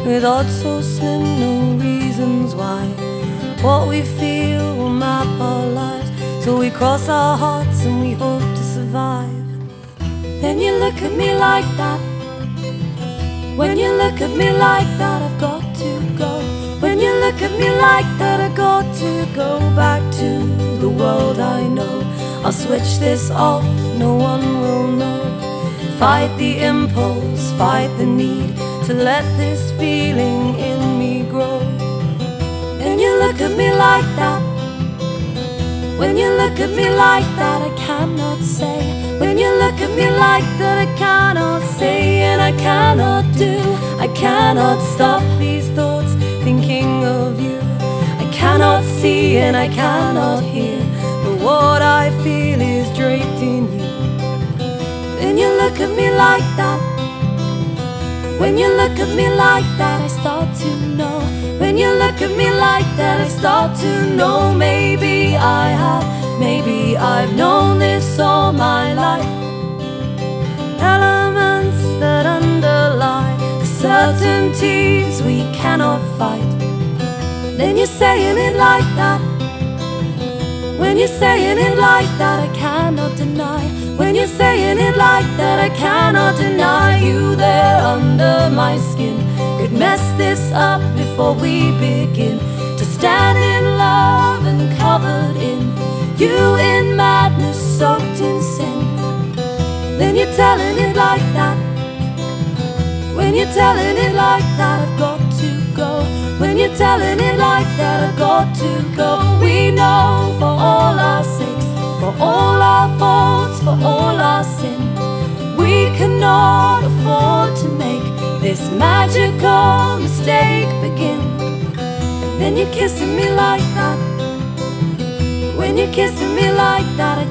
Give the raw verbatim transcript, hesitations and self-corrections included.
with odds so slim, no reasons why. What we feel will map our lives, so we cross our hearts and we hope to survive. Then you look at me like that. When you look at me like that, I've got to go. When you look at me like that, I've got to go back to the world I know. I'll switch this off, no one will know. Fight the impulse, fight the need to let this feeling in me grow. When you look at me like that, when you look at me like that, I cannot say. When you look at me like that, I cannot say, and I cannot do. I cannot stop these thoughts thinking of you. I cannot see and I cannot hear, but what I feel is draped in you. When you look at me like that, when you look at me like that, I start to know. When you look at me like that, I start to know. Maybe I have, maybe I've known this all my life. Elements that underlie the certainties we cannot fight. Then you're saying it like that. When you're saying it like that, I cannot deny. When you're saying it like that, I cannot deny you there under my skin. Could mess this up before we begin to stand in love and covered in you, in madness, soaked in sin. Then you're telling it like that. When you're telling it like that, I've got to go. When you're telling it like that, I've got to go. We know for all our sakes, for all our faults, for all our sin, we cannot afford to make this magical mistake begin. Then you're kissing me like that. When you're kissing me like that, I